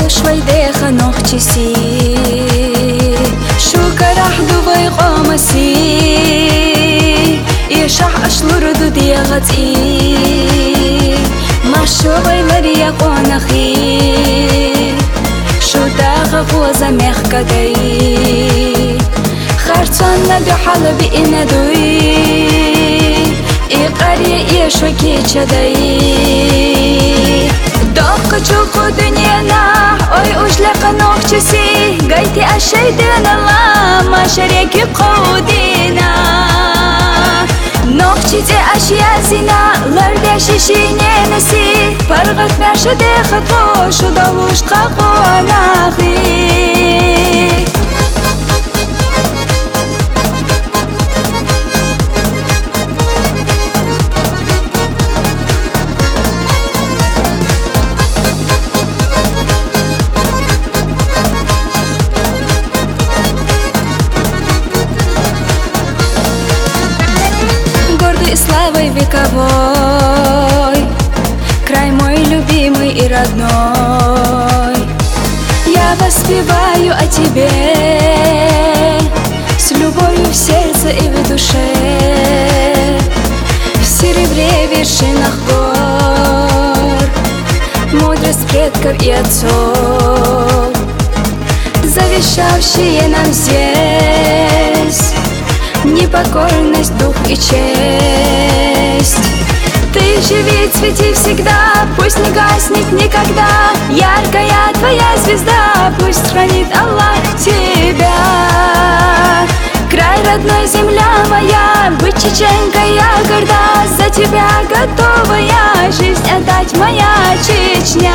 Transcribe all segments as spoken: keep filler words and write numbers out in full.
شويديخ نوختسي شو كرح دوبي قامسي يشح أشلور دودي غتي ما شوي مريا قونخي شو داغ غوزا مخكدي خرطان نبي حلبي إندوي إقاري إيشو كيشدي دوق چوكو دنيانا ой ужлق نوختسي قايتي أشيدن الله ما شريكي قودينا نوختي أشياء زنا لرد شيشيني نسي فرغت مرشد خطوش ودوش قاقو ناخي и славой вековой, край мой любимый и родной. Я воспеваю о тебе с любовью в сердце и в душе, в серебре вершинах гор, мудрость предков и отцов, завещавшие нам здесь непокорность, дух и честь. Ты живи, цвети всегда, пусть не гаснет никогда яркая твоя звезда, пусть хранит Аллах тебя. Край родной, земля моя, быть чеченкой я горда, за тебя готова я жизнь отдать, моя Чечня.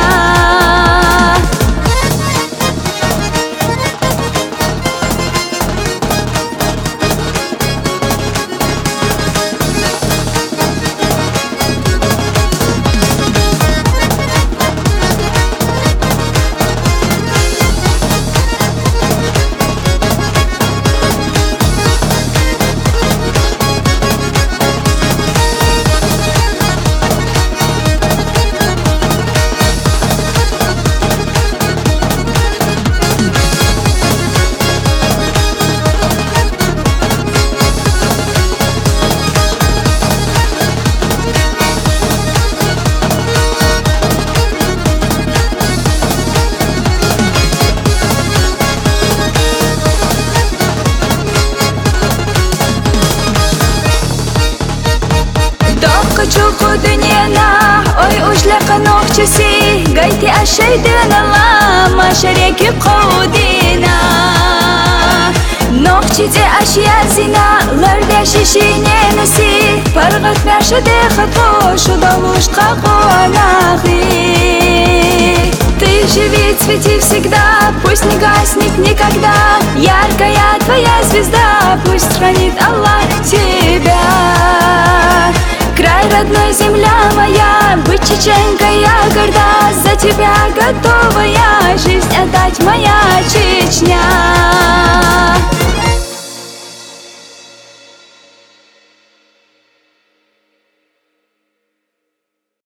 چوكو دنيانا ой ужлق نوختسي قايتي أشيدن الله ما شريكي قودينا نوختي أشياء زنا لرد شيشيني نسي فرغت مرشد خطوش ودوش قاقو ناخي Ты живи, цвети всегда, пусть не гаснет никогда яркая твоя звезда, пусть хранит Аллах тебя. Край родной, земля моя, быть чеченкой я горда, за тебя готова я